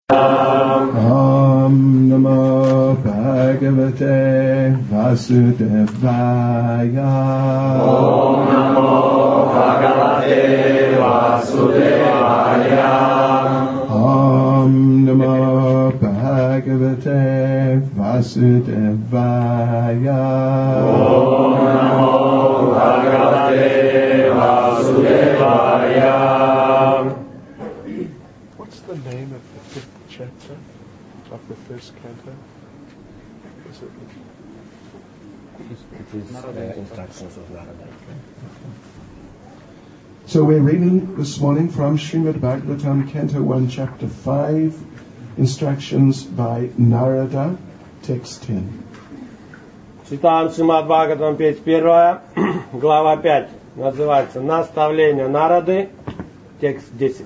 Om Namo Bhagavate Vasudevaya. Om Namo Bhagavate Vasudevaya. Om Namo Bhagavate Vasudevaya. Om Namo Bhagavate Vasudevaya. What's the name of the fifth chapter of the first canto? Is it? It is instructions of Narada. So we're reading this morning from Srimad Bhagavatam, Canto 1, Chapter 5, Instructions by Narada, Text 10. Читаем Шримад Бхагаватам, петь 1, глава 5. Называется «Наставление Нарады», текст 10.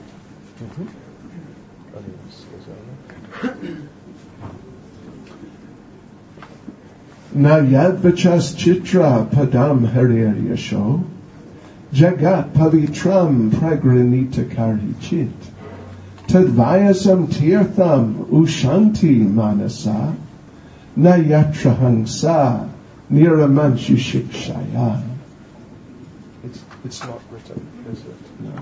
Na yadvachas chitra padam harir yasho, jagat pavitram pragranita karhi chit, tadvayasam tirtham ushanti manasa, na yatrahangsa niramanchu shikshaya. It's not written, is it? No.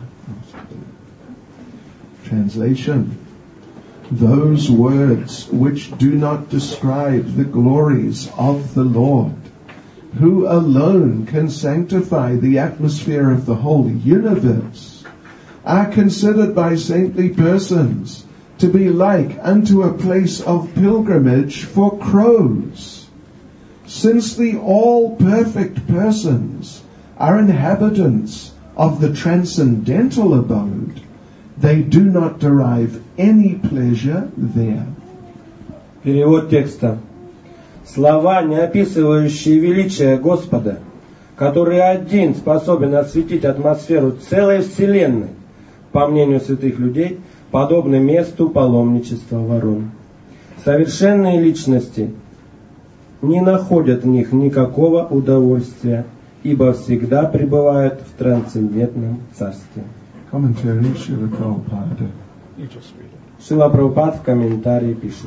Translation. Those words which do not describe the glories of the Lord, who alone can sanctify the atmosphere of the whole universe, are considered by saintly persons to be like unto a place of pilgrimage for crows. Since the all-perfect persons are inhabitants of the transcendental abode, they do not derive any pleasure there. Перевод текста. Слова, не описывающие величие Господа, который один способен осветить атмосферу целой вселенной, по мнению святых людей, подобны месту паломничества ворон. Совершенные личности не находят в них никакого удовольствия, ибо всегда пребывают в трансцендентном царстве. Commentary, Srila Prabhupada. You just read it. Шрила Прабхупад в комментарии пишет.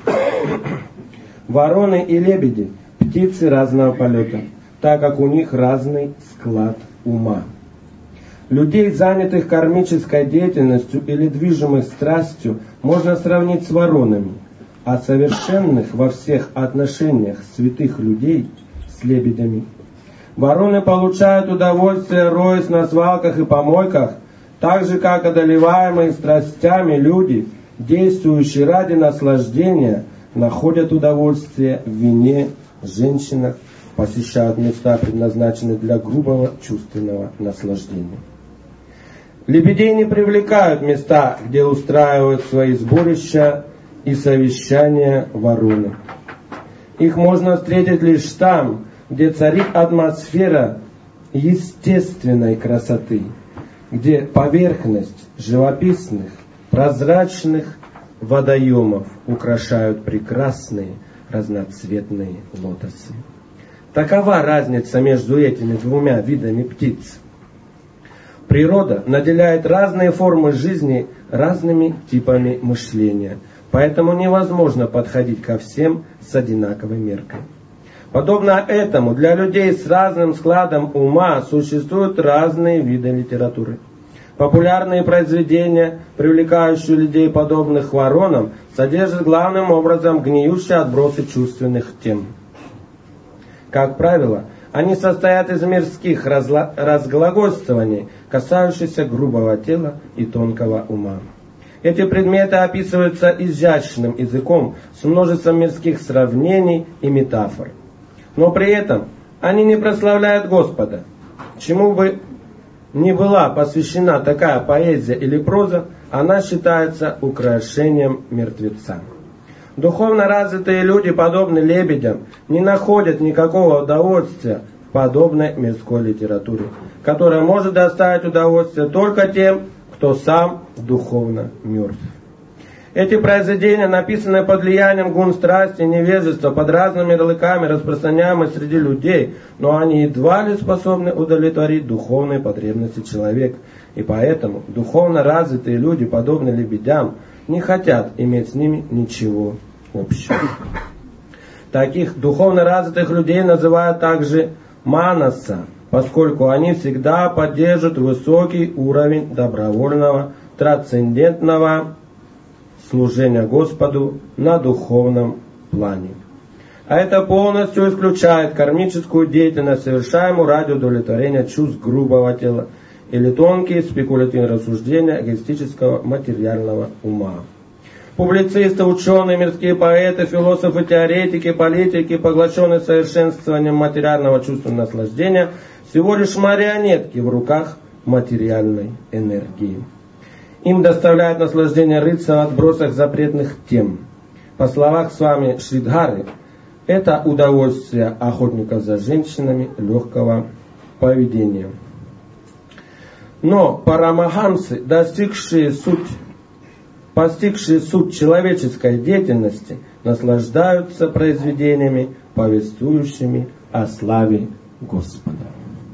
Вороны и лебеди – птицы разного полета, так как у них разный склад ума. Людей, занятых кармической деятельностью или движимых страстью, можно сравнить с воронами, а совершенных во всех отношениях святых людей с лебедями. Вороны получают удовольствие, роясь на свалках и помойках, так же, как одолеваемые страстями люди, действующие ради наслаждения, находят удовольствие в вине, женщинах, посещают места, предназначенные для грубого чувственного наслаждения. Лебедей не привлекают места, где устраивают свои сборища и совещания вороны. Их можно встретить лишь там, где царит атмосфера естественной красоты, где поверхность живописных, прозрачных водоемов украшают прекрасные разноцветные лотосы. Такова разница между этими двумя видами птиц. Природа наделяет разные формы жизни разными типами мышления, поэтому невозможно подходить ко всем с одинаковой меркой. Подобно этому, для людей с разным складом ума существуют разные виды литературы. Популярные произведения, привлекающие людей, подобных воронам, содержат главным образом гниющие отбросы чувственных тем. Как правило, они состоят из мирских разглагольствований, касающихся грубого тела и тонкого ума. Эти предметы описываются изящным языком с множеством мирских сравнений и метафор. Но при этом они не прославляют Господа. Чему бы ни была посвящена такая поэзия или проза, она считается украшением мертвеца. Духовно развитые люди, подобны лебедям, не находят никакого удовольствия в подобной мирской литературе, которая может доставить удовольствие только тем, кто сам духовно мертв. Эти произведения, написанные под влиянием гун страсти и невежества, под разными ярлыками, распространяемые среди людей, но они едва ли способны удовлетворить духовные потребности человека. И поэтому духовно развитые люди, подобно лебедям, не хотят иметь с ними ничего общего. Таких духовно развитых людей называют также манаса, поскольку они всегда поддерживают высокий уровень добровольного, трансцендентного служения Господу на духовном плане. А это полностью исключает кармическую деятельность, совершаемую ради удовлетворения чувств грубого тела или тонкие спекулятивные рассуждения эгоистического материального ума. Публицисты, ученые, мирские поэты, философы, теоретики, политики, поглощенные совершенствованием материального чувства наслаждения, всего лишь марионетки в руках материальной энергии. Им доставляет наслаждение рыться в отбросах запретных тем. По словам с вами Шридхары, это удовольствие охотников за женщинами легкого поведения. Но парамахамсы, постигшие суть человеческой деятельности, наслаждаются произведениями, повествующими о славе Господа.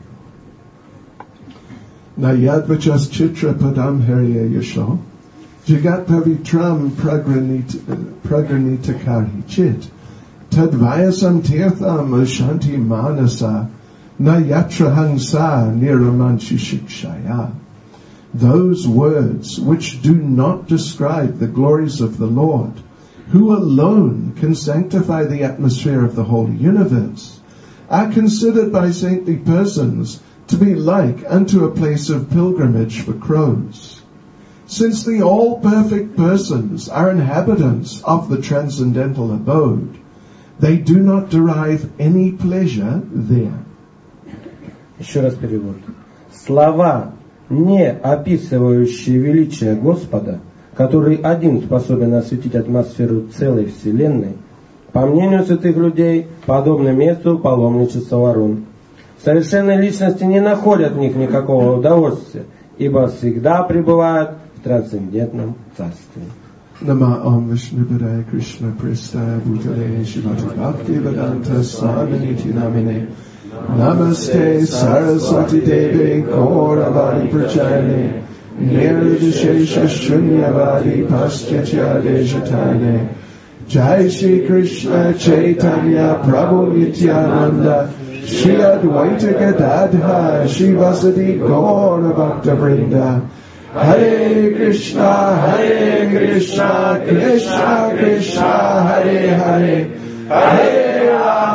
Nayadvachas chitra padam harya yasho, jagat pavitram pragranitakari chit, tadvayasam tirtham ashanti manasa, nayatra hangsa niramanchi shikshaya. Those words which do not describe the glories of the Lord, who alone can sanctify the atmosphere of the whole universe, are considered by saintly persons to be like unto a place of pilgrimage for crows. Since the all-perfect persons are inhabitants of the transcendental abode, they do not derive any pleasure there. Еще раз перевод. Слова, не описывающие величие Господа, который один способен осветить атмосферу целой Вселенной, по мнению святых людей, подобны месту паломничества ворон. Совершенные личности не находят в них никакого удовольствия, ибо всегда пребывают в трансцендентном царстве. Nama Om Vishnu Padaya Krishna Prestaya Bhutale Shivati Bhakti Vedanta Swaminiti Namine Namaste Saraswati Devi Kauravadi Prachayane Nirvishesha Shunyavadi Paschatya Dejatane Jai Shri Krishna Chaitanya Prabhu Nityananda Shri Advaita Gadadha Shivasati Gaura Bhakta Vrinda Hare Krishna Krishna Krishna Hare Hare Hare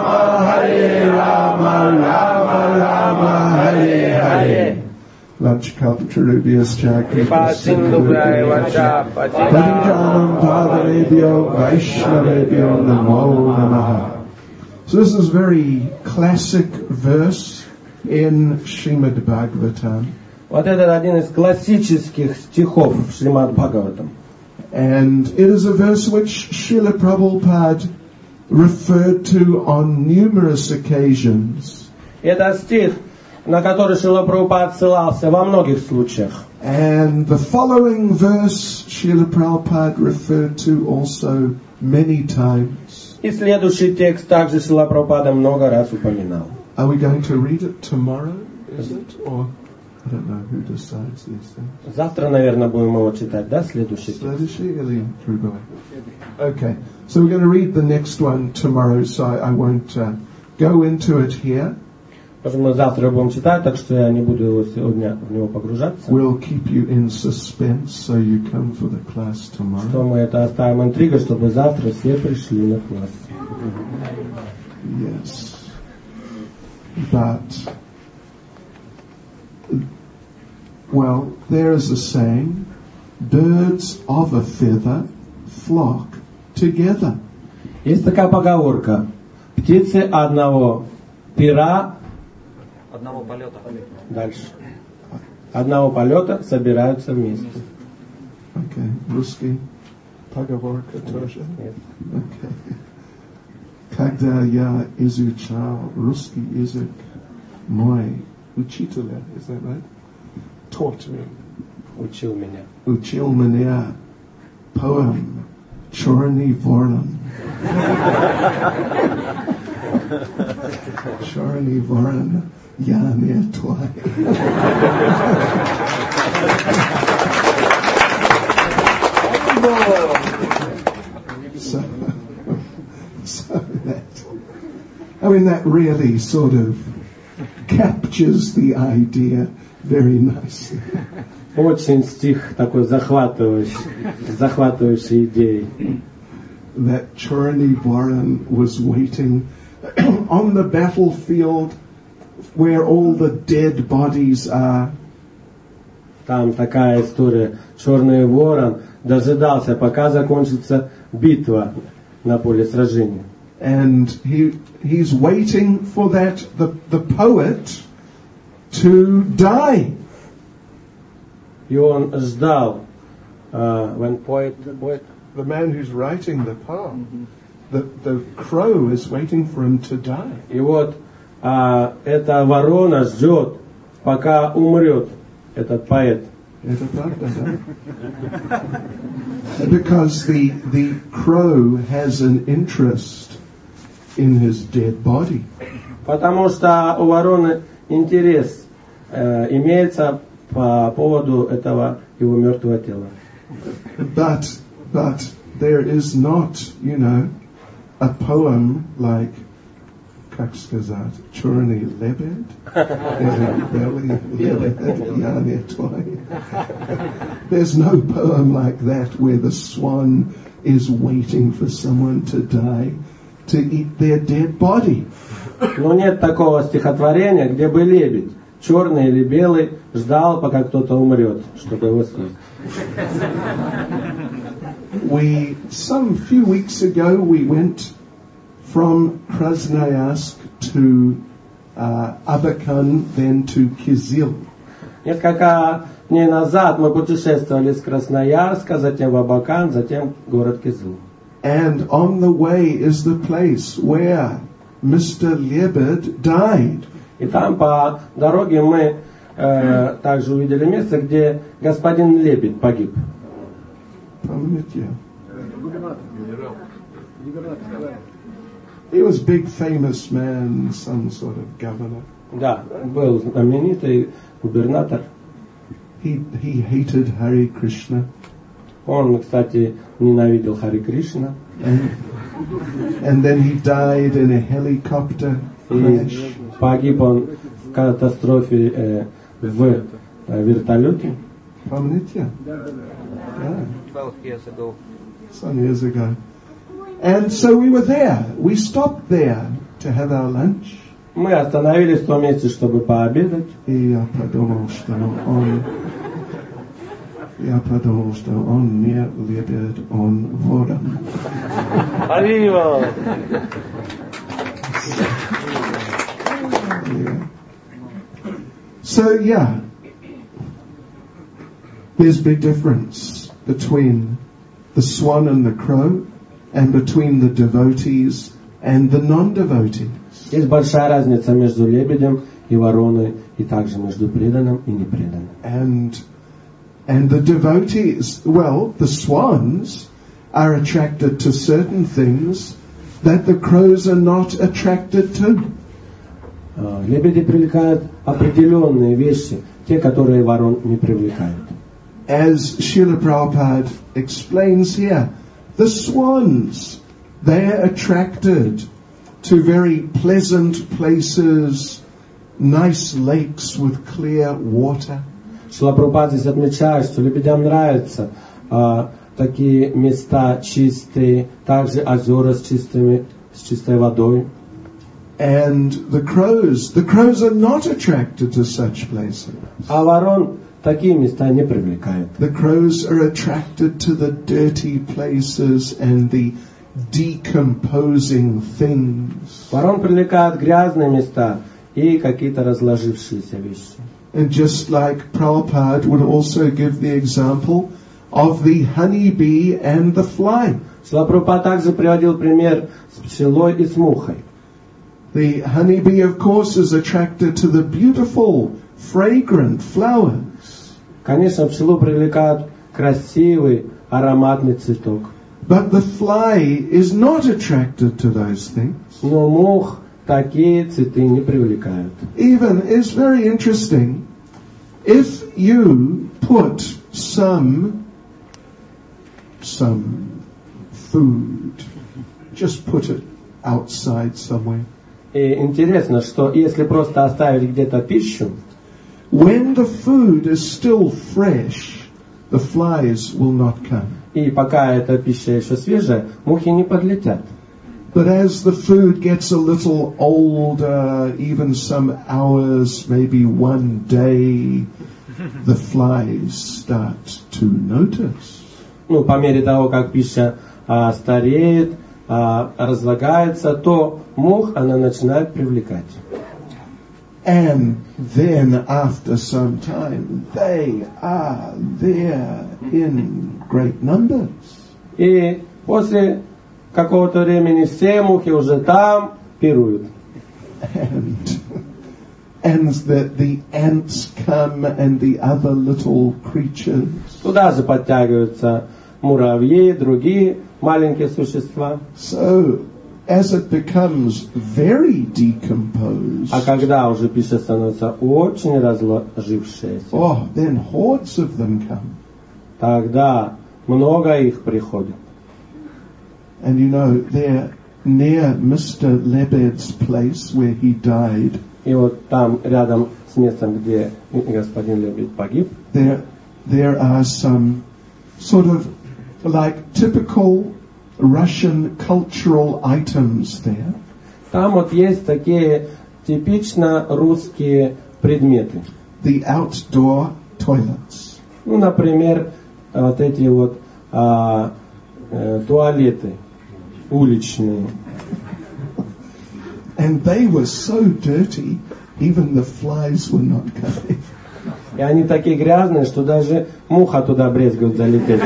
Rama Rama Rama Hare Hare Vachkalpatarubhyas Kripa Sindhubhyaya Patitanam Pavanebhyo Vaishnavebhyo Namo Namaha. So this is a very classic verse in Srimad Bhagavatam. Вот это один из классических стихов в Шримад Бхагаватам. And it is a verse which Srila Prabhupada referred to on numerous occasions. Это стих, на который Шрила Прабхупад ссылался во многих случаях. And the following verse Srila Prabhupada referred to also many times. И следующий текст также Шрила Прабхупада много раз упоминал. Are we going to read it tomorrow, is it? Or I don't know who decides these things. Завтра, наверное, будем его читать, да, следующий текст? Следующий или другой? Okay, so we're going to read the next one tomorrow, so I won't go into it here. Потому что мы завтра будем читать, так что я не буду его сегодня в него погружаться. We'll keep you in suspense, so you come for the class tomorrow. Что мы это оставим интригой, чтобы завтра все пришли на класс. Yes. But, well, there is a saying, birds of a feather flock together. Есть такая поговорка. Птицы одного пера, одного полета. Дальше. Одного полета собираются вместе. Okay, русский поговорка тоже. Нет. Okay. Когда я изучал русский язык, мой учитель, is that right? Taught me. Учил меня. Учил меня поэм «Черный ворон». Черный ворон, я не твой. So that really sort of captures the idea very nicely. Очень стих такой захватывающий идеей. That Черный ворон was waiting on the battlefield where all the dead bodies are. Там такая история. Черный ворон дожидался, пока закончится битва на поле сражения. And he's waiting for the poet to die. И он ждал, when The man who's writing the poem, the crow is waiting for him to die. И вот эта ворона ждет, пока умрет этот поэт. Это правда, да? Because the crow has an interest in his dead body. Потому что у вороны интерес имеется по поводу этого его мертвого тела. But there is not, a poem like, как сказать, Черный лебедь. There's no poem like that where the swan is waiting for someone to die to eat their dead body. Но нет такого стихотворения, где бы лебедь, черный или белый, ждал, пока кто-то умрет, чтобы его съесть. Some few weeks ago, we went from Krasnoyarsk to Abakan, then to Kizil. Несколько дней назад мы путешествовали с Красноярска, затем в Абакан, затем в город Кизил. And on the way is the place where Mr. Lebed died. И там по дороге мы также увидели место, где господин Лебедь погиб. Помните? He was a big famous man, some sort of governor. Да, был знаменитый губернатор. He hated Hare Krishna. Он, кстати, ненавидел Харе Кришна. And then he died in a helicopter crash. И погиб он в катастрофе в вертолете. Помните? Yeah. 12 years ago. Some years ago. And so we were there. We stopped there to have our lunch. Мы остановились в том месте, чтобы пообедать. И я подумал, что он не лебедь, он ворон. Arriba! So there's a big difference between the swan and the crow, and between the devotees and the non-devotees. Есть большая разница между лебедем и вороной, и также между преданным и непреданным. And the devotees, the swans are attracted to certain things that the crows are not attracted to. Лебеди привлекают определенные вещи, те, которые ворон не привлекают. As Srila Prabhupada explains here, the swans, they are attracted to very pleasant places, nice lakes with clear water. Шрила Прабхупада здесь отмечает, что лебедям нравятся такие места чистые, также озера с чистой водой. And the crows are not attracted to such places. А ворон такие места не привлекают. The crows are attracted to the dirty places and the decomposing things. Ворон привлекает грязные места и какие-то разложившиеся вещи. And just like Prabhupada would also give the example of the honeybee and the fly. Шрила Прабхупада также приводил пример с пчелой и с мухой. The honeybee, of course, is attracted to the beautiful, fragrant flowers. Конечно, пчелу привлекает красивый, ароматный цветок. But the fly is not attracted to those things. Но мух такие цветы не привлекают. Even, it's very interesting, if you put some some food, just put it outside somewhere. И интересно, что если просто оставить где-то пищу, when the food is still fresh, the flies will not come. и пока эта пища еще свежая, мухи не подлетят. But as the food gets a little older, even some hours, maybe one day, the flies start to notice. Ну, по мере того, как пища стареет, разлагается, то мух она начинает привлекать. And then after some time, they are there in great numbers. И после какого-то времени все мухи уже там пируют. And the ants come and the other little creatures. Туда же подтягиваются муравьи, другие маленькие существа. So, as it becomes very decomposed, А когда уже пища становится очень разложившейся, then hordes of them come. тогда много их приходит. And you know, there near Mr. Lebed's place where he died, И вот там, рядом с местом, где господин Лебедь погиб, there are some sort of like typical Russian cultural items there. там вот есть такие типично русские предметы. The outdoor toilets. Ну, например, вот эти вот туалеты уличные. And they were so dirty, even the flies were not coming. И они такие грязные, что даже муха туда брезгует залететь.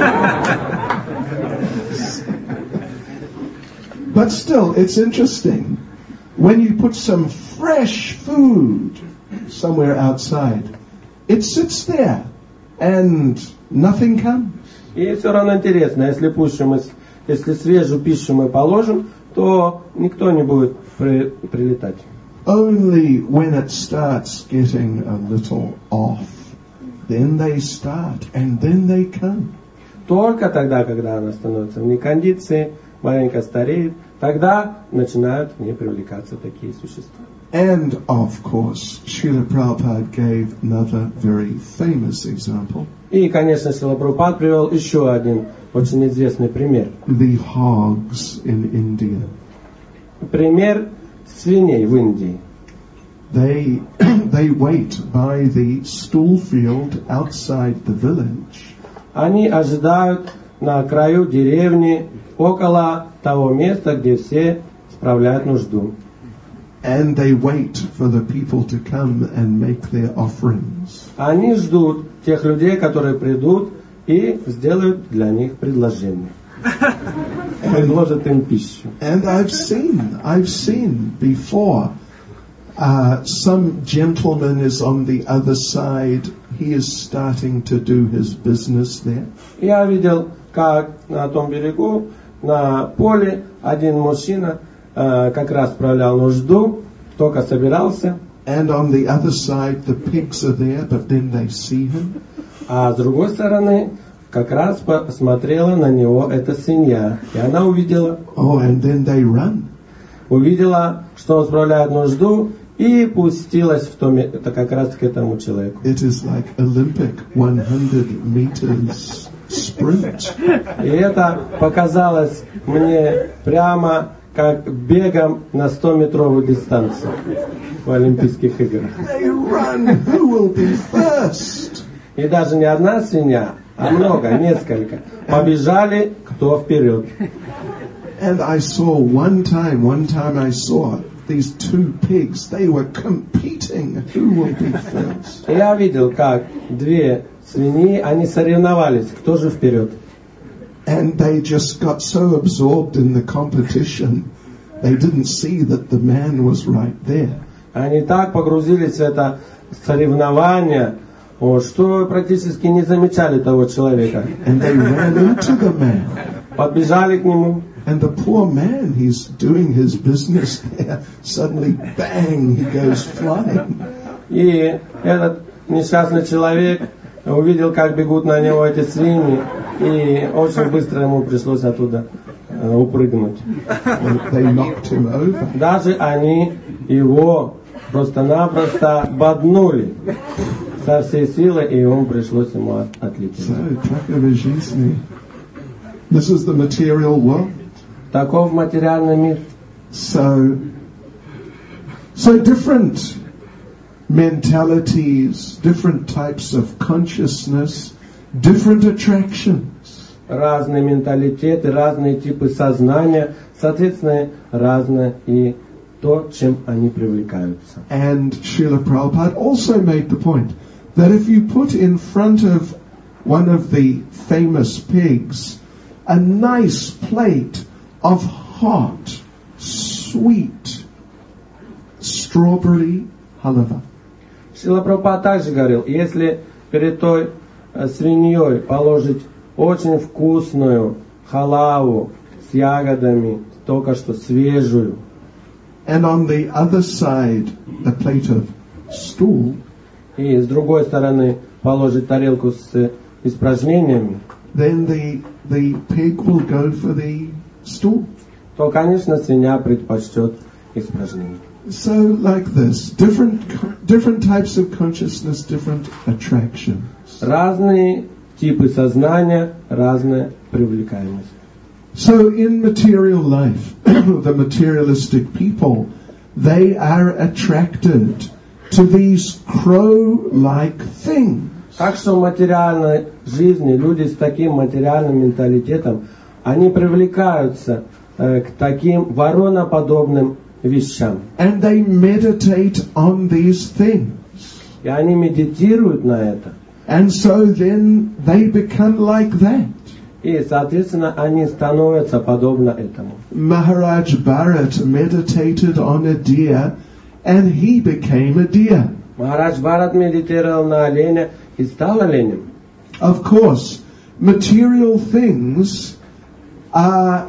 But still, it's interesting. When you put some fresh food somewhere outside, it sits there and nothing comes. И все равно интересно, если свежую пищу мы положим, то никто не будет прилетать. Only when it starts getting a little off, then they start and then they come. Только тогда, когда она становится в некондиции, маленько стареет, тогда начинают к ней привлекаться такие существа. And of course, Srila Prabhupada gave another very famous example. И, конечно, Шрила Прабхупад привел еще один очень известный пример. The hogs in India. Пример свиней в Индии. They wait by the stool field outside the village. Они ожидают на краю деревни, около того места, где все справляют нужду. And they wait for the people to come and make their offerings. Они ждут тех людей, которые придут и сделают для них предложение. Предложат им пищу. And I've seen before, some gentleman is on the other side. He is starting to do his business there. Я видел, как на том берегу, на поле, один мужчина как раз справлял нужду, только собирался. And on the other side, the pigs are there, but then they see him. А с другой стороны, как раз посмотрела на него эта свинья. И она увидела. And then they run. Увидела, что он справляет нужду, и пустилась это как раз к этому человеку. It is like Olympic 100 meters sprint. И это показалось мне прямо как бегом на 100-метровую дистанцию в Олимпийских играх. They run. Who will be first? И даже не одна свинья, а много, несколько. Побежали, кто вперед. And I saw one time I saw these two pigs. They were competing. Who will be first? Я видел, как две свиньи, они соревновались, кто же вперед. And they just got so absorbed in the competition, they didn't see that the man was right there. Они так погрузились в это соревнование, что практически не замечали того человека. And they ran into the man. Подбежали к нему. And the poor man, he's doing his business there. Suddenly, bang, he goes flying. И этот несчастный человек увидел, как бегут на него эти свиньи, и очень быстро ему пришлось оттуда упрыгнуть. They knocked him over. Даже они его просто-напросто боднули со всей силы, и ему пришлось ему отлететь. So, такова жизнь. This is the material world. Таков материальный мир. So different mentalities, different types of consciousness, different attractions. Разные менталитеты, разные типы сознания, соответственно, разное и то, чем они привлекаются. And Srila Prabhupada also made the point that if you put in front of one of the famous pigs a nice plate of hot, sweet strawberry halava, Шрила Прабхупада также говорил, если перед той свиньей положить очень вкусную халаву с ягодами, только что свежую, and on the other side a plate of stool, и с другой стороны положить тарелку с испражнениями, then the pig will go for the stool. то, конечно, свинья предпочтет испражнение. So like this, different types of consciousness, different attractions. Разные типы сознания, разная привлекаемость. So in material life, the materialistic people, they are attracted to these crow-like things. Так что в материальной жизни люди с таким материальным менталитетом, они привлекаются к таким вороноподобным вещам. And they meditate on these things. И они медитируют на это. And so then they become like that. И, соответственно, они становятся подобно этому. Maharaj Bharat meditated on a deer and he became a deer. Махарадж Бхарат медитировал на оленя и стал оленем. Of course, material things are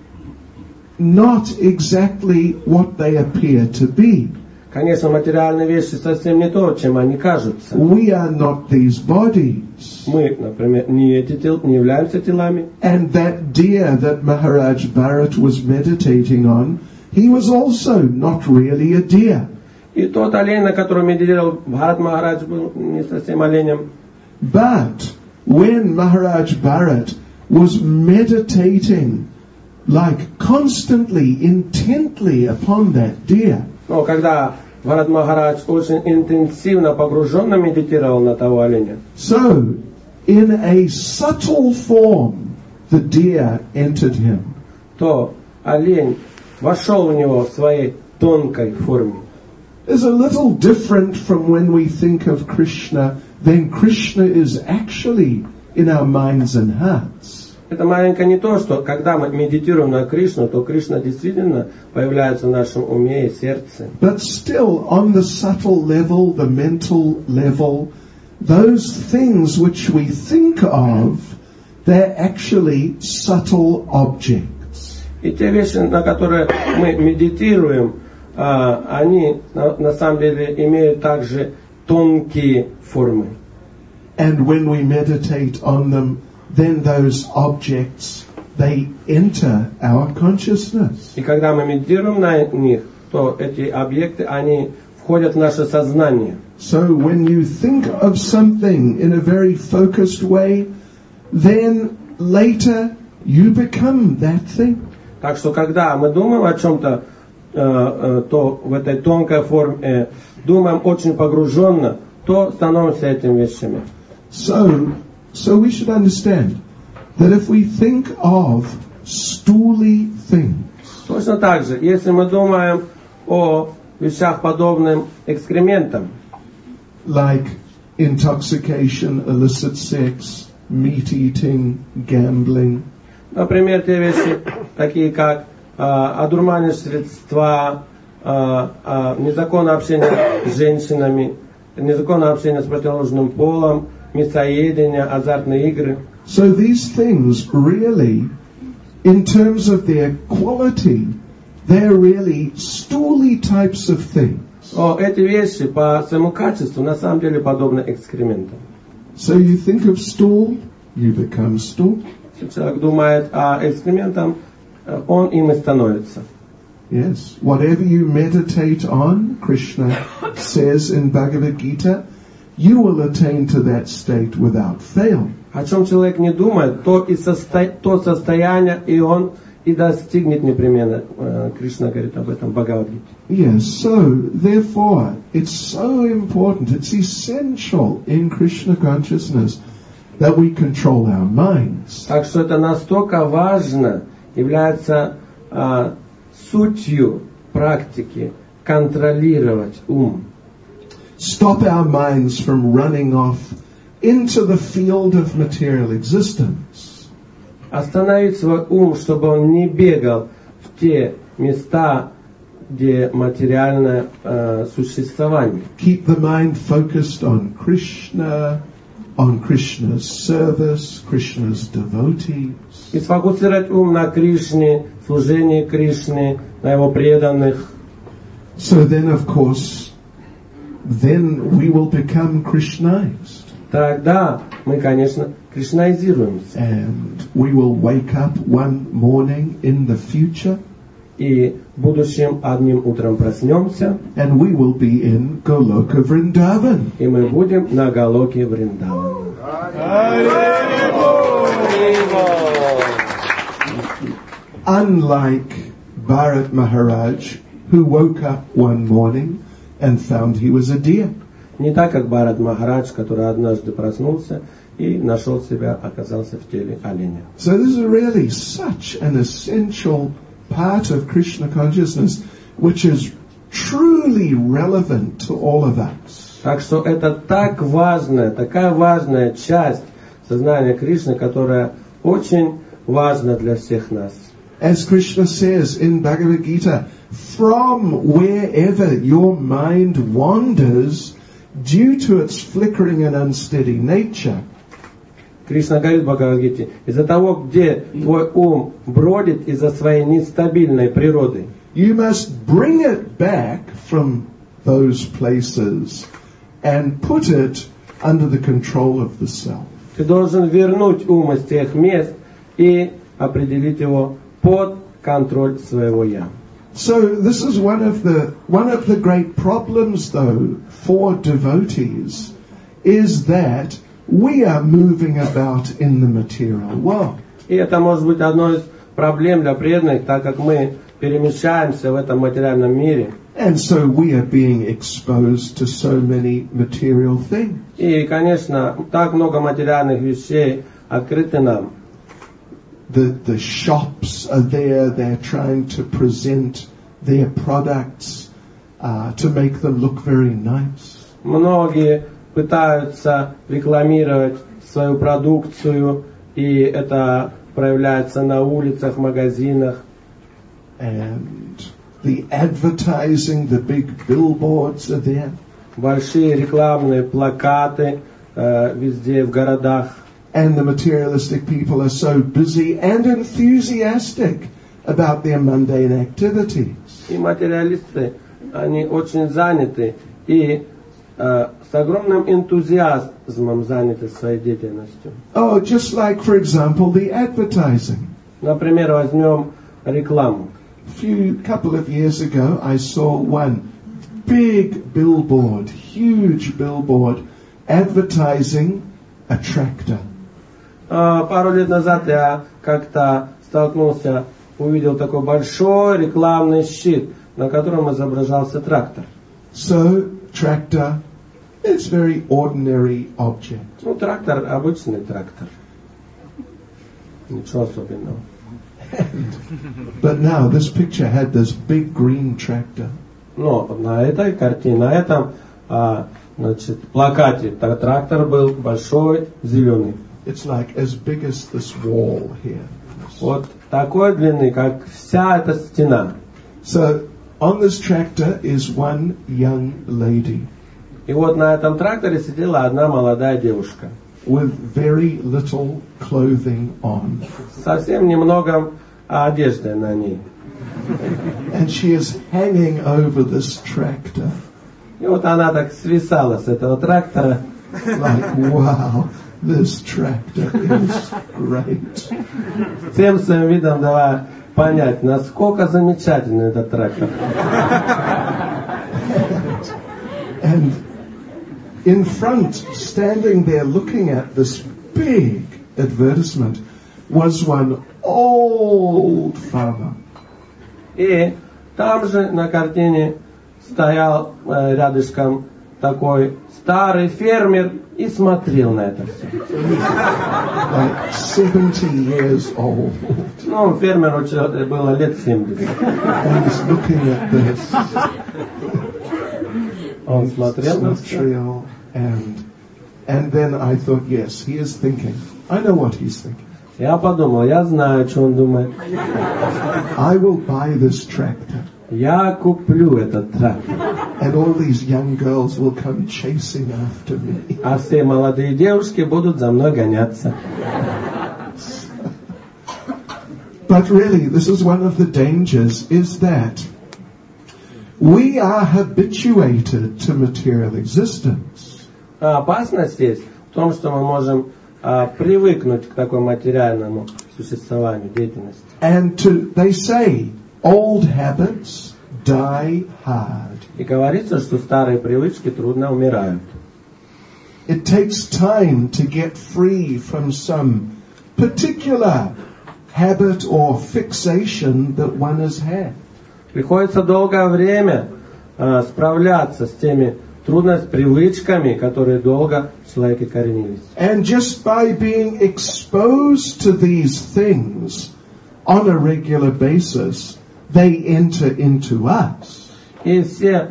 not exactly what they appear to be. Конечно, материальные вещи совсем не то, чем они кажутся. We are not these bodies. Мы, например, не являемся телами. And that deer that Maharaj Bharat was meditating on, he was also not really a deer. И тот олень, на котором медитировал Бхарат Махарадж, был не совсем оленем. But when Maharaj Bharat was meditating like constantly, intently upon that deer, Но когда Бхарат Махарадж очень интенсивно, погруженно медитировал на того оленя, so in a subtle form the deer entered him. то олень вошел в него в своей тонкой форме. Is a little different from when we think of Krishna, then Krishna is actually in our minds and hearts. Это маленько не то, что когда мы медитируем на Кришну, то Кришна действительно появляется в нашем уме и сердце. But still, on the subtle level, the mental level, those things which we think of, they're actually subtle objects. И те вещи, на которые мы медитируем, они на самом деле имеют также тонкие формы. And when we meditate on them, then those objects, they enter our consciousness. И когда мы медитируем на них, то эти объекты, они входят в наше сознание. So when you think of something in a very focused way, then later you become that thing. Так что когда мы думаем о чем-то, то в этой тонкой форме, думаем очень погруженно, то становимся этими вещами. So we should understand that if we think of stooly things, Точно так же, если мы думаем о вещах, подобным экскрементам, like intoxication, illicit sex, meat eating, gambling, например, те вещи, такие как одурманивающие средства, незаконное общение с женщинами, незаконное общение с противоположным полом, мясоедение, азартные игры. So these things really, in terms of their quality, they're really stooly types of things. Эти вещи по своему качеству на самом деле подобны экскрементам. So you think of stool, you become stool. Если человек думает о экскрементах, он им и становится. Yes. Whatever you meditate on, Krishna says in Bhagavad Gita, you will attain to that state without fail. О чем человек не думает, то состояние, и он и достигнет непременно. Кришна говорит об этом в Бхагавад-гите. Yes, so therefore it's so important, it's essential in Krishna consciousness that we control our minds. Так что это настолько важно, является сутью практики контролировать ум. Stop our minds from running off into the field of material existence. Остановить свой ум, чтобы он не бегал в те места, где материальное существование. Keep the mind focused on Krishna's service, Krishna's devotees. И сфокусировать ум на Кришне, служении Кришне, на его преданных. So then, of course, then we will become Krishnized. Тогда мы, конечно, кришнаизируемся. And we will wake up one morning in the future. И в будущем одним утром проснемся. And we will be in Goloka Vrindavan. И мы будем на Галоке Вриндавана. Unlike Bharat Maharaj, who woke up one morning and found he was a deer. Не так, как Бхарат Махарадж, который однажды проснулся и нашел себя, оказался в теле оленя. So this is really such an essential part of Krishna consciousness, which is truly relevant to all of us. Так что это такая важная часть сознания Кришны, которая очень важна для всех нас. As Krishna says in Bhagavad Gita, from wherever your mind wanders, due to its flickering and unsteady nature, Кришна говорит в Бхагавад-гите, из-за того, где твой ум бродит из-за своей нестабильной природы, you must bring it back from those places and put it under the control of the self. ты должен вернуть ум из тех мест и определить его под контроль своего «я». So this is one of the great problems, though, for devotees, is that we are moving about in the material world. И это может быть одной из проблем для преданных, так как мы перемещаемся в этом материальном мире. And so we are being exposed to so many material things. И, конечно, так много материальных вещей открыты нам. The shops are there, they're trying to present their products to make them look very nice. Многие пытаются рекламировать свою продукцию, и это проявляется на улицах, магазинах. And the advertising, the big billboards are there. Большие рекламные плакаты везде в городах. And the materialistic people are so busy and enthusiastic about their mundane activities. И материалисты, они очень заняты и с огромным энтузиазмом заняты своей деятельностью. Oh, just like, for example, the advertising. Например, возьмем рекламу. A couple of years ago, I saw one big billboard, huge billboard, advertising a tractor. Пару лет назад я как-то увидел такой большой рекламный щит, на котором изображался трактор. So, tractor, it's very ordinary object. Ну, трактор, обычный трактор. Ничего особенного. But now this picture had this big green tractor. Но на этой картине, на этом плакате трактор был большой, зеленый. It's like as big as this wall here. Вот такой длины, как вся эта стена. So, on this tractor is one young lady. И вот на этом тракторе сидела одна молодая девушка. With very little clothing on. Совсем немного одежды на ней. And she is hanging over this tractor. И вот она так свисала с этого трактора. Like, wow, this tractor is great. Всем своим видом давай понять, насколько замечательный этот трактор. And in front, standing there looking at this big advertisement, was one old farmer. И там же на картине стоял рядышком такой старый фермер и смотрел на это все. Like 70 years old. Ну, фермеру было лет 70. And he's looking at this. Он смотрел на все. Смотрел, and then I thought, yes, he is thinking. I know what he's thinking. Я подумал, я знаю, что он думает. I will buy this tractor. Я куплю этот трактор. And all these young girls will come chasing after me. А все молодые девушки будут за мной гоняться. But really, this is one of the dangers, is that we are habituated to material existence. А опасность есть в том, что мы можем привыкнуть к такой материальному существованию, деятельности. And they say, old habits die hard. И говорится, что старые привычки трудно умирают. It takes time to get free from some particular habit or fixation that one has had. Приходится долгое время справляться с теми привычками, которые долго в человеке коренились. And just by being exposed to these things on a regular basis, they enter into us. И все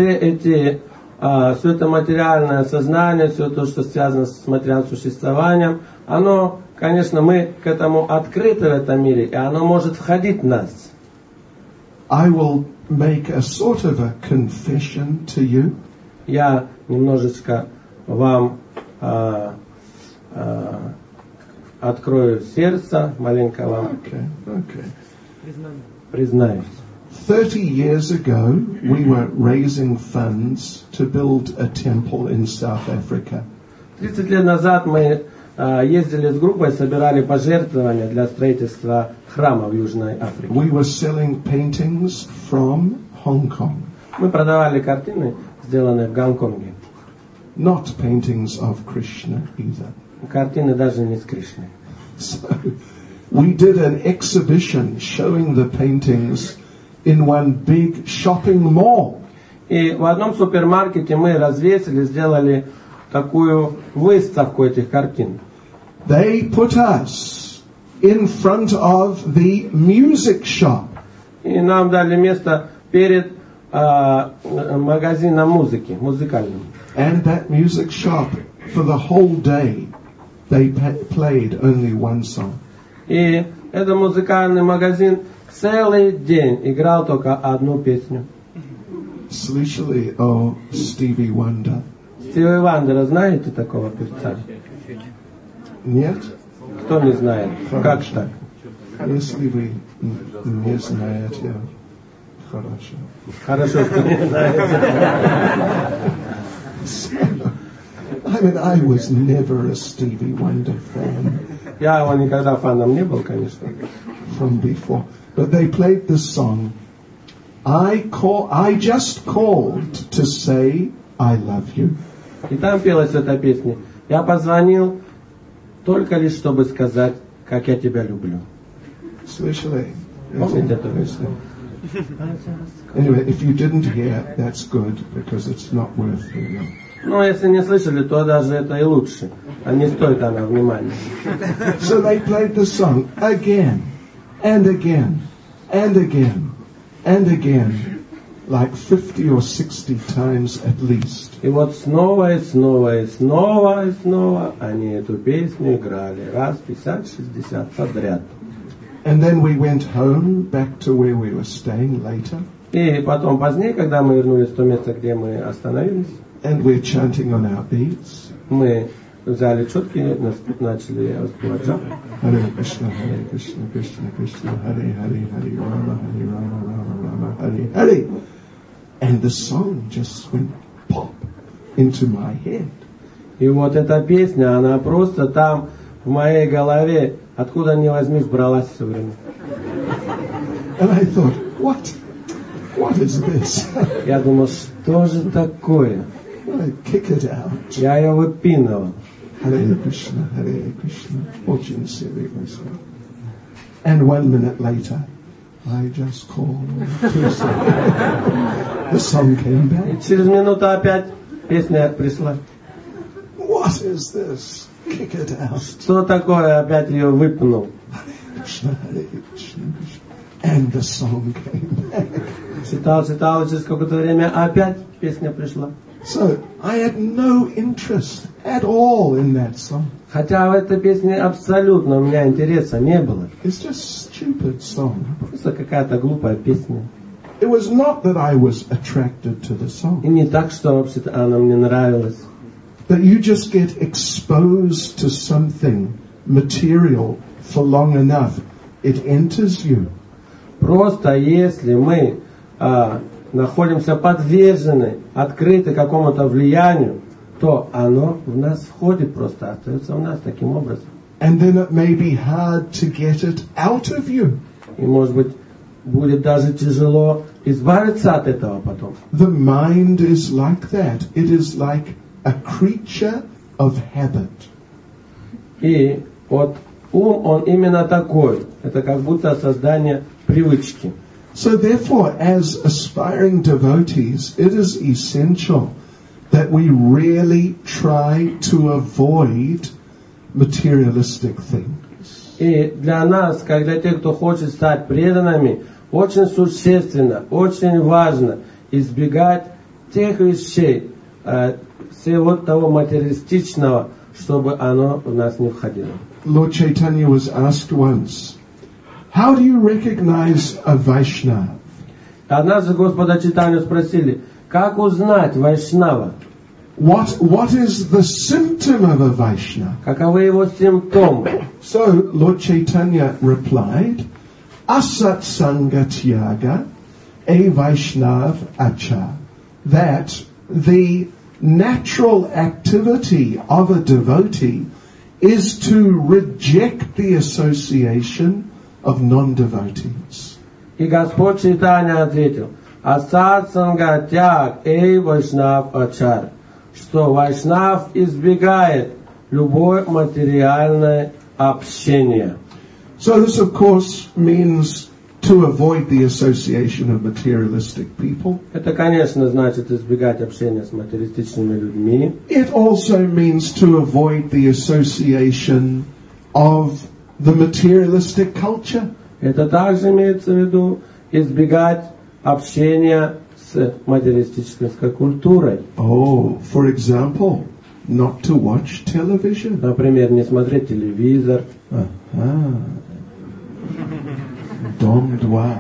это материальное сознание, все то, что связано с материальным существованием, оно, конечно, мы к этому открыты в этом мире, и оно может входить в нас. I will make a sort of a confession to you. Я немножечко вам открою сердце, маленько вам признаюсь. 30 years ago, we were raising funds to build a temple in South Africa. 30 лет назад мы ездили с группой, собирали пожертвования для строительства храма в Южной Африке. We were selling paintings from Hong Kong. Мы продавали картины, сделанные в Гонконге. Not paintings of Krishna either. Картины даже не с Кришной. So we did an exhibition showing the paintings in one big shopping mall. И в одном супермаркете мы развесили, сделали такую выставку этих картин. They put us in front of the music shop. И нам дали место перед магазином музыки, музыкальным. And that music shop, for the whole day, they played only one song. И этот музыкальный магазин целый день играл только одну песню. Слышали о Стиви Вандер? Стиви Вандера знаете такого певца? Нет? Кто не знает? Как так? Если вы не знаете, хорошо. Хорошо, что не знаете. I mean, I was never a Stevie Wonder fan. Я его никогда фаном не был, конечно. From before. But they played this song. I just called to say I love you. И там пелась эта песня. Я позвонил только лишь, чтобы сказать, как я тебя люблю. Слышали? Помните эту песню? Anyway, if you didn't hear, that's good, because it's not worth hearing. Ну, если не слышали, то даже это и лучше. А не стоит она внимания. So they played the song again, and again, and again, and again, like 50 or 60 times at least. И вот снова и снова и снова и снова они эту песню играли. Раз, 50-60 подряд. And then we went home, back to where we were staying later. И потом позднее, когда мы вернулись в то место, где мы остановились, and we're chanting on our beats. Мы взяли четки, начали воспевать. Hare Krishna, Krishna, Krishna, Hare Hare, Hare Rama, Rama, Hare Hare. And the song just went pop into my head. И вот эта песня, она просто там в моей голове, откуда ни возьмись, бралась все время. And I thought, what is this? Я думал, что же такое? I kick it out. Я ее выпинывал. Hare Krishna, Hare Krishna. Очень серьезно. And 1 minute later, I just called. The song came И back. через минуту опять песня пришла. What is this? Kick it out. Что такое? Опять ее выпнул. Krishna, Hare Krishna, Krishna. And the song came back. Читал, и через какое-то время опять песня пришла. So I had no interest at all in that song. Хотя в этой песне абсолютно у меня интереса не было. It's just stupid song. Просто какая-то глупая песня. It was not that I was attracted to the И song, не так, что вообще-то она мне нравилась. but you just get exposed to something material for long enough, it enters you. Просто если мы находимся подвержены, открыты какому-то влиянию, то оно в нас входит просто, остается в нас таким образом. And then it may be hard to get it out of you. И может быть будет даже тяжело избавиться от этого потом. The mind is like that. It is like a creature of habit. И вот ум, он именно такой. Это как будто создание привычки. So therefore, as aspiring devotees, it is essential that we really try to avoid materialistic things. И для нас, как для тех, кто хочет стать преданными, очень существенно, очень важно избегать тех вещей, всего того материалистичного, чтобы оно в нас не входило. Lord Chaitanya was asked once, how do you recognize a Vaishnava? Однажды Господа Чайтанью спросили, как узнать Вайшнава? What is the symptom of a Vaishnava? Каковы его симптомы? So Lord Chaitanya replied, Asat Sangha Tyaga, a Vaishnav Acha, that the natural activity of a devotee is to reject the association of non-devotees. И Господь Чайтанья ответил, Асат Санга Тяг Эй Вайшнав Ачар, что Вайшнав избегает любое материальное общение. So this of course means to avoid the association of materialistic people. Это, конечно, значит избегать общения с материалистичными людьми. It also means to avoid the association of the materialistic culture. Это также имеется в виду избегать общения с материалистической культурой. Oh, for example, not to watch television. Например, не смотреть телевизор. Dom Dwa.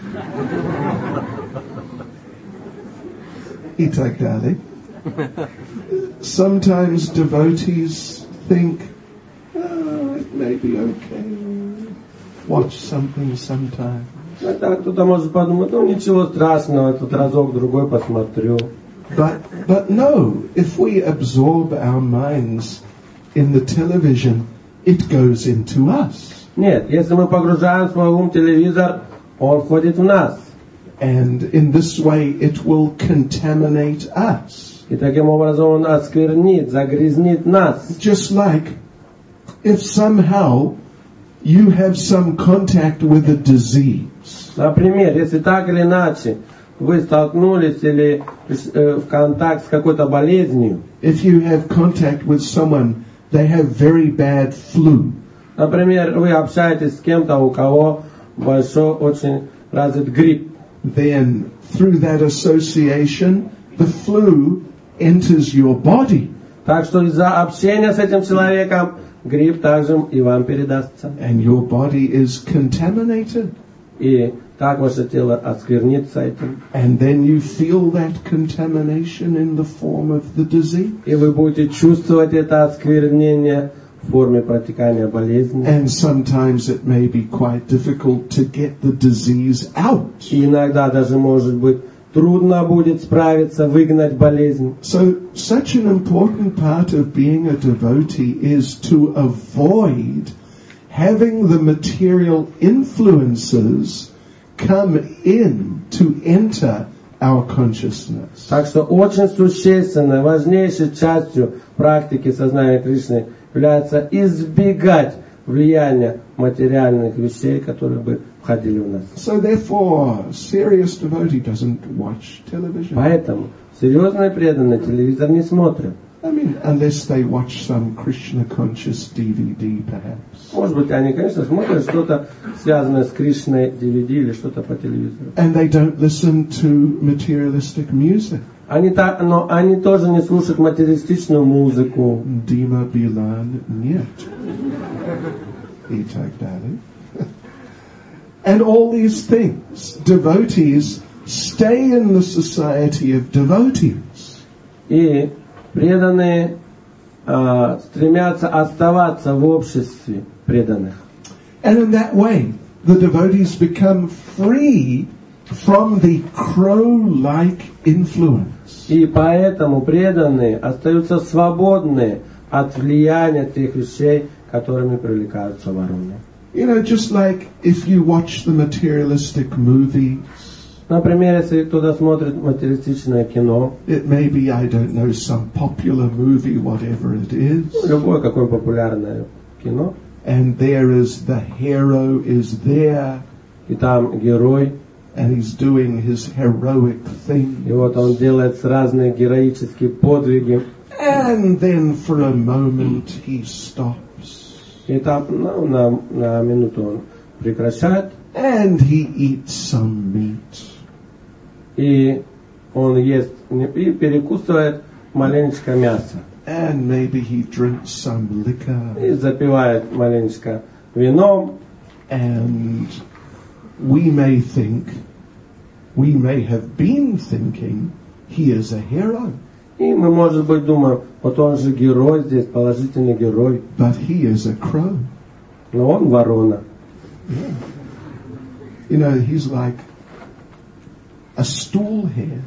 И так далее. Sometimes devotees think, oh, it may be okay. Watch something sometime. А так кто-то может подумать, ну ничего страшного, тут разок-другой посмотрю. But no, if we absorb our minds in the television, it goes into us. Нет, если мы погружаем свой ум в телевизор, он входит в нас. And in this way it will contaminate us. И таким образом он осквернит, загрязнит нас. Just like if somehow you have some contact with a disease. Например, если так или иначе вы столкнулись или в контакт с какой-то болезнью. If you have contact with someone, they have very bad flu. Например, вы общаетесь с кем-то, у кого большой, очень развит грипп. Then through that association, the flu enters your body. Так что из-за общения с этим человеком грипп также и вам передастся. And your body is contaminated. И так ваше тело осквернится этим. And then you feel that contamination in the form of the disease. И вы будете чувствовать это осквернение в форме протекания болезни. And sometimes it may be quite difficult to get the disease out. И иногда даже может быть трудно будет справиться, выгнать болезнь. So, such an important part of being a devotee is to avoid having the material influences come in to enter our consciousness. Так что очень существенной, важнейшей частью практики сознания Кришны является избегать влияния материальных вещей, которые бы входили в нас. So therefore, a serious devotee doesn't watch television. Поэтому серьезные преданные телевизор не смотрят. I mean, unless they watch some Krishna conscious DVD, perhaps. Может быть, они, конечно, смотрят что-то связанное с Кришной, DVD или что-то по телевизору. And they don't listen to materialistic music. Но они тоже не слушают материалистичную музыку. Dima Bilan Nyet. And all these things, devotees stay in the society of devotees. И преданные стремятся оставаться в обществе преданных. And in that way, the devotees become free from the crow-like influence. И поэтому преданные остаются свободны от влияния тех вещей, которыми привлекаются вороны. You know, just like if you watch the materialistic movies, например, если кто-то смотрит материалистичное кино, it may be, I don't know, some popular movie, whatever it is, любое какое популярное кино, and there is the hero is there, и там герой, and he's doing his heroic thing, и вот он делает разные героические подвиги, and then for a moment he stops. И там на минуту он прекращает. And he eats some meat. И он ест и перекусывает маленечко мяса. And maybe he drinks some liquor. И запивает маленечко вином. And we may have been thinking, he is a hero. И мы, может быть, думаем, вот он же герой здесь, положительный герой. But he is a crow. Но он ворона. Yeah. You know, he's like a stool head.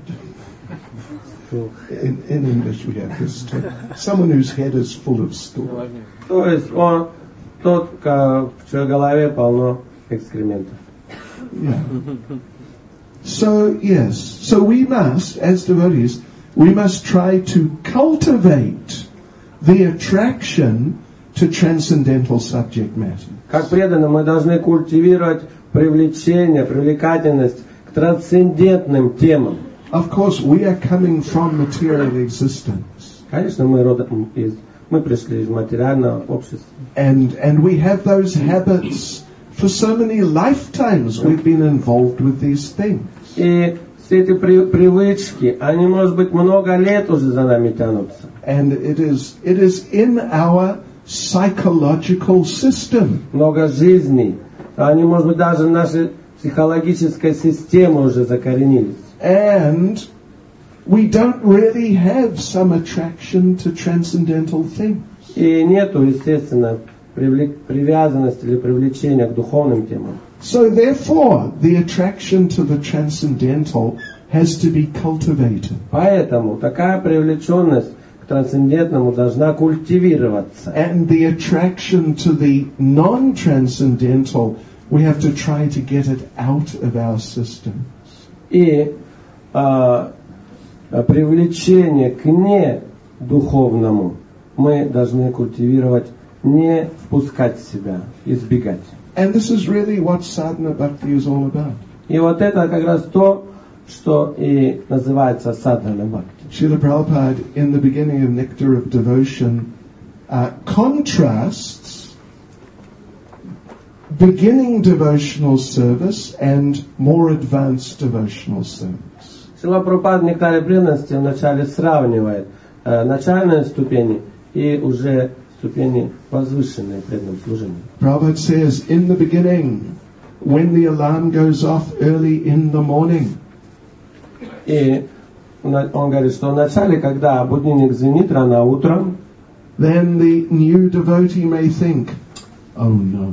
In English we have this term. Someone whose head is full of stool. То есть он тот, в чьей голове полно экскрементов. Yeah. So, yes. So we must, as devotees, we must try to cultivate the attraction to transcendental subject matter. Как преданные мы должны культивировать привлечение, привлекательность к трансцендентным темам. Of course, we are coming from material existence. Конечно, мы пришли из материального общества. And we have those habits for so many lifetimes we've been involved with these things. И все эти привычки, они, может быть, много лет уже за нами тянутся. And it is in our psychological system. Много жизней. Они, может быть, даже в нашей психологической системе уже закоренились. And we don't really have some attraction to transcendental things. И нету, естественно, привязанности или привлечения к духовным темам. So therefore, the attraction to the transcendental has to be cultivated. Поэтому такая привлеченность к трансцендентному должна культивироваться. And the attraction to the non-transcendental, we have to try to get it out of our systems. И привлечение к недуховному мы должны культивировать, не впускать в себя, избегать. And this is really what sadhana bhakti is all about. И вот это как раз то, что и называется садхана бхакти. Srila Prabhupada, in the beginning of Nectar of Devotion, contrasts beginning devotional service and more advanced devotional service. Шрила Прабхупада в Нектаре преданности вначале сравнивает начальные ступени и уже ступени возвышенные в преданном служении. Prabhupada says, in the beginning, when the alarm goes off early in the morning, И он говорит, что вначале, когда будильник звенит рано утром, then the new devotee may think, oh no,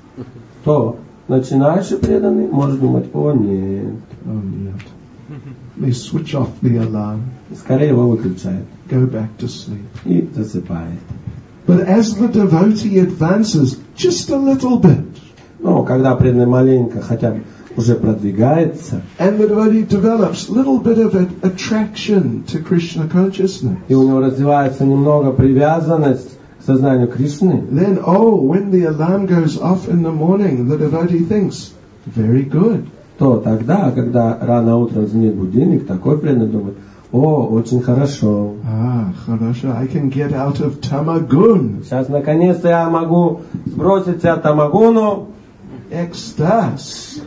то начинающий преданный может думать, о нет. oh нет. they switch off the alarm, скорее его выключает go back to sleep. и засыпает. But as the devotee advances just a little bit, Но когда преданный маленько хотя бы уже продвигается, and the devotee develops a little bit of an attraction to Krishna consciousness, и у него развивается немного привязанность к сознанию Кришны, then, when the alarm goes off in the morning, the devotee thinks, very good. то тогда, когда рано утром звонит будильник, такой преданный думает: о, очень хорошо. Хорошо, I can get out of tamagun. Сейчас наконец-то я могу сбросить себя тамагуну, Ecstasy.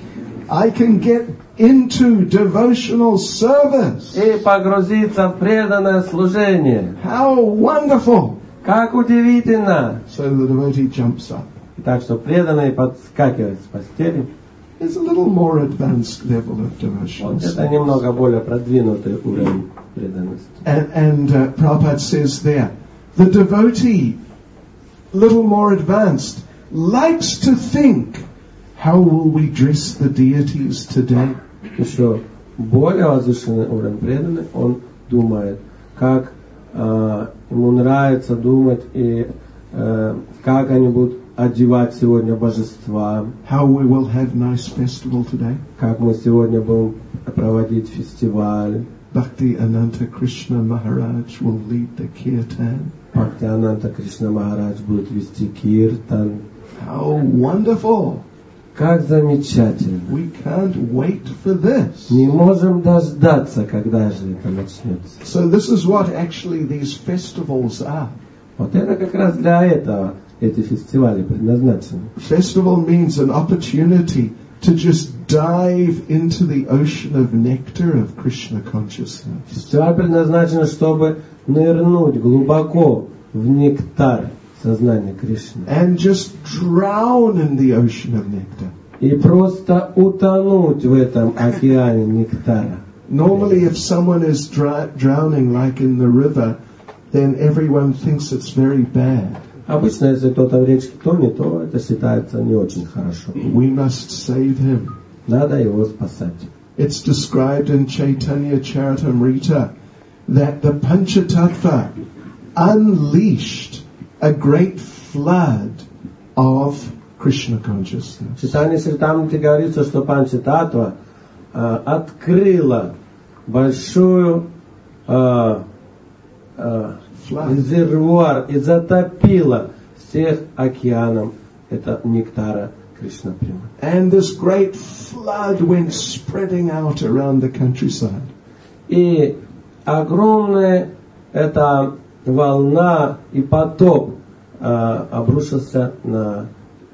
I can get into devotional service. и погрузиться в преданное служение. How wonderful. Как удивительно! So the devotee jumps up. Так что преданный подскакивает с постели. It's a little more advanced level of devotional Вот это service. немного более продвинутый уровень преданности. And Prabhupada says there, the devotee, little more advanced, likes to think, how will we dress the deities today? Еще более возвышенный уровень преданный, он думает, как ему нравится думать и как они будут одевать сегодня божества, How we will have nice festival today? как мы сегодня будем проводить фестиваль. Bhakti Ananta Krishna Maharaj will lead the kirtan. Бхактиананта Кришна Махарадж будет вести киртан. How wonderful! Как замечательно! We can't wait for this. Не можем дождаться, когда же это начнется. So this is what actually these festivals are. Вот это как раз для этого эти фестивали предназначены. Festival means an opportunity to just dive into the ocean of nectar of Krishna consciousness. Фестиваль предназначен, чтобы нырнуть глубоко в нектар сознания Кришны. And just drown in the ocean of nectar. И просто утонуть в этом океане нектара. Normally if someone is drowning like in the river, then everyone thinks it's very bad. Обычно, если кто-то в речке тонет, то это считается не очень хорошо. We must save him. Надо его спасать. It's described in Chaitanya Charitamrita that the Panchatattva unleashed a great flood of Krishna consciousness. В Читании Чаритамрите говорится, что Панчататтва открыла большую резервуар и затопила всех океаном это нектара Кришна Према. And this great flood went spreading out around the countryside. И огромная эта волна и потоп обрушился на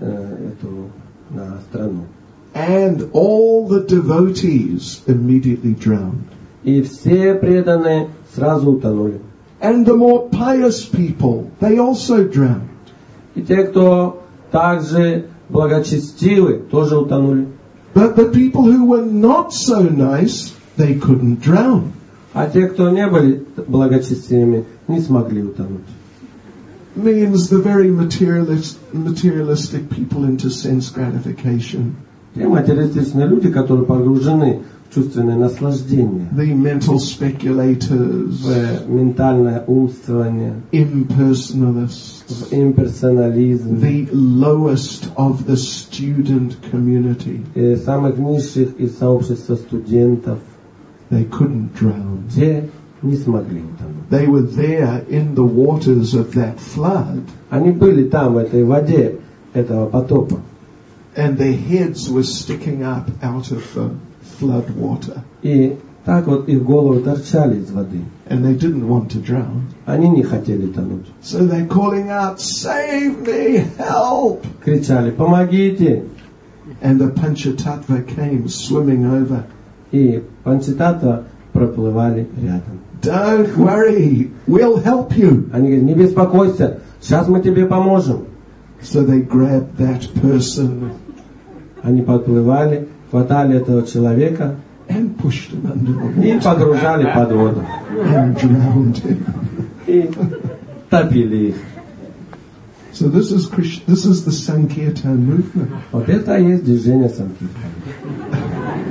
страну. And all the devotees immediately drowned. И все преданные сразу утонули. And the more pious people, they also drowned. И те, кто также благочестивы, тоже утонули. But the people who were not so nice, they couldn't drown. А те, кто не были благочестивыми, не смогли утонуть. Means the very materialistic people into sense gratification. Те материалистичные люди, которые погружены в чувственное наслаждение, The mental speculators, в ментальное умствование, impersonalists, в имперсонализм, the lowest of the student community. и самых низших из сообщества студентов, They couldn't drown. те не смогли утонуть. They were there in the waters of that flood, Они были там, в этой воде этого потопа, and their heads were sticking up out of the flood water, и так вот их головы торчали из воды. and they didn't want to drown. Они не хотели тонуть. So they're calling out, "Save me! Help!" Кричали: помогите! And the Panchatattva came swimming over. И Панчататтва проплывали рядом. Don't worry, we'll help you. Они говорят: не беспокойся, сейчас мы тебе поможем. So they grabbed that person Они подплывали, хватали этого человека and pushed him under the и water погружали под воду. and drowned him. И топили их. So this is the Sankirtan movement. Вот это и есть движение Санкиртана.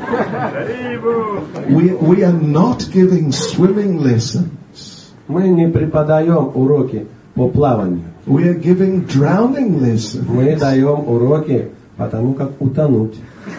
We are not giving swimming lessons. Мы не преподаем уроки по плаванию. We are giving drowning lessons. Мы даем уроки потому как утонуть.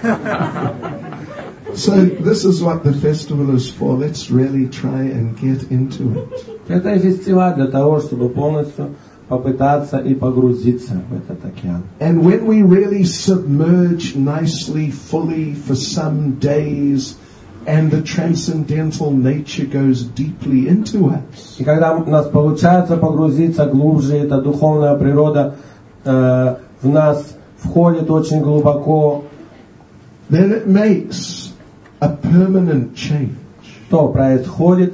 So this is what the festival is for. Let's really try and get into it. Это фестиваль для того, чтобы полностью попытаться и погрузиться в этот океан. And when we really submerge nicely, fully for some days, and the transcendental nature goes deeply into us, И когда у нас получается погрузиться глубже, эта духовная природа в нас входит очень глубоко, then it makes a permanent change. то происходит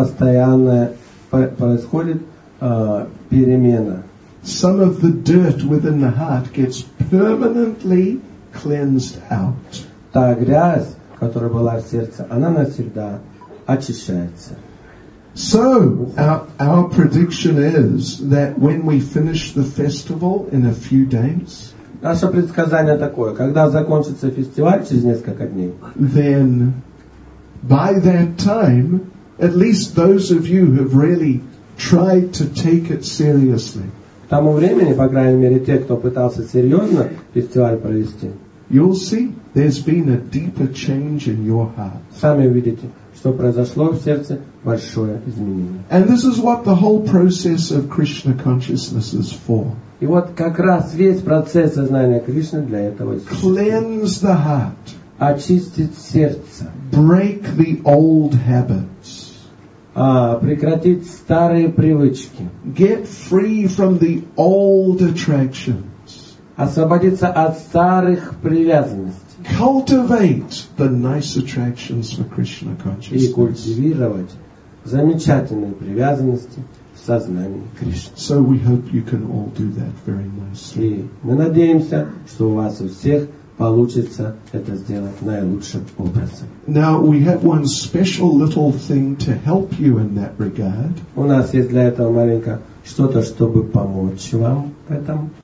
перемена. Some of the dirt within the heart gets permanently cleansed out. Та грязь, которая была в сердце, она навсегда очищается. So, our prediction is that when we finish the festival in a few days, Наше предсказание такое: когда закончится фестиваль через несколько дней, then by that time, at least those of you who have really tried to take it seriously, к тому времени, по крайней мере, те, кто пытался серьезно фестиваль провести, you'll see there's been a deeper change in your heart. сами увидите, что произошло в сердце большое изменение. And this is what the whole process of Krishna consciousness is for. И вот как раз весь процесс сознания Кришны для этого Cleanse the heart. очистить сердце, Break the old habits. Прекратить старые привычки, Get free from the old attractions. освободиться от старых привязанностей Cultivate the nice attractions for Krishna и consciousness. культивировать замечательные привязанности в сознании Кришны. So we hope you can all do that very nicely. И мы надеемся, что у вас у всех получится это сделать наилучшим образом. Now we have one special little thing to help you in that regard. У нас есть для этого маленько что-то, чтобы помочь вам в этом.